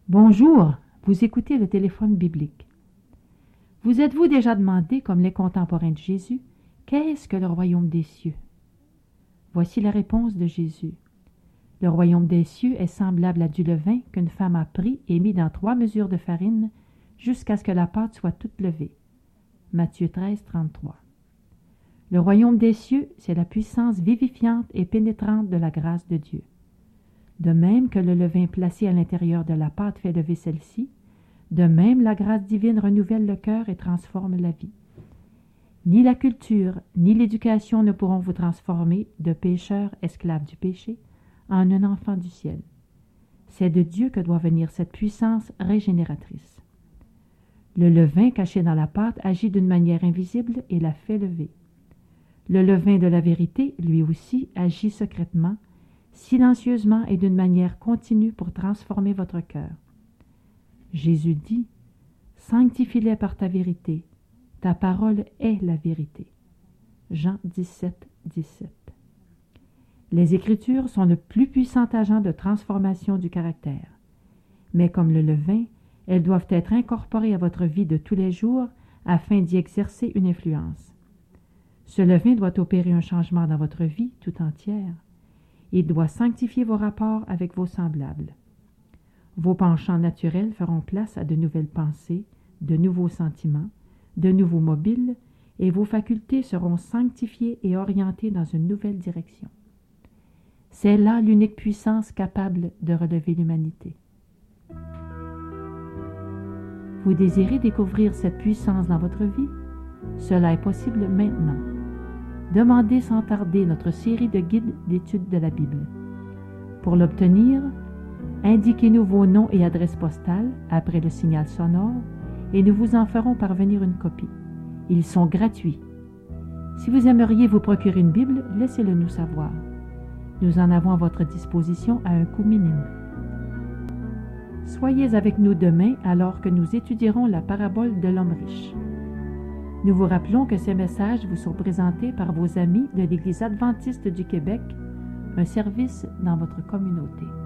Bonjour, vous écoutez le téléphone biblique. Vous êtes-vous déjà demandé, comme les contemporains de Jésus, qu'est-ce que le royaume des cieux? Voici la réponse de Jésus. Le royaume des cieux est semblable à du levain qu'une femme a pris et mis dans 3 mesures de farine jusqu'à ce que la pâte soit toute levée. Matthieu 13, 33. Le royaume des cieux, c'est la puissance vivifiante et pénétrante de la grâce de Dieu. De même que le levain placé à l'intérieur de la pâte fait lever celle-ci, de même la grâce divine renouvelle le cœur et transforme la vie. Ni la culture, ni l'éducation ne pourront vous transformer de pécheur esclave du péché en un enfant du ciel. C'est de Dieu que doit venir cette puissance régénératrice. Le levain caché dans la pâte agit d'une manière invisible et la fait lever. Le levain de la vérité, lui aussi, agit secrètement, silencieusement et d'une manière continue pour transformer votre cœur. Jésus dit « Sanctifie-les par ta vérité, ta parole est la vérité. » Jean 17, 17. Les Écritures sont le plus puissant agent de transformation du caractère. Mais comme le levain, elles doivent être incorporées à votre vie de tous les jours afin d'y exercer une influence. Ce levain doit opérer un changement dans votre vie tout entière. Il doit sanctifier vos rapports avec vos semblables. Vos penchants naturels feront place à de nouvelles pensées, de nouveaux sentiments, de nouveaux mobiles, et vos facultés seront sanctifiées et orientées dans une nouvelle direction. C'est là l'unique puissance capable de relever l'humanité. Vous désirez découvrir cette puissance dans votre vie? Cela est possible maintenant. Demandez sans tarder notre série de guides d'études de la Bible. Pour l'obtenir, indiquez-nous vos noms et adresses postales après le signal sonore et nous vous en ferons parvenir une copie. Ils sont gratuits. Si vous aimeriez vous procurer une Bible, laissez-le nous savoir. Nous en avons à votre disposition à un coût minime. Soyez avec nous demain alors que nous étudierons la parabole de l'homme riche. Nous vous rappelons que ces messages vous sont présentés par vos amis de l'Église adventiste du Québec, un service dans votre communauté.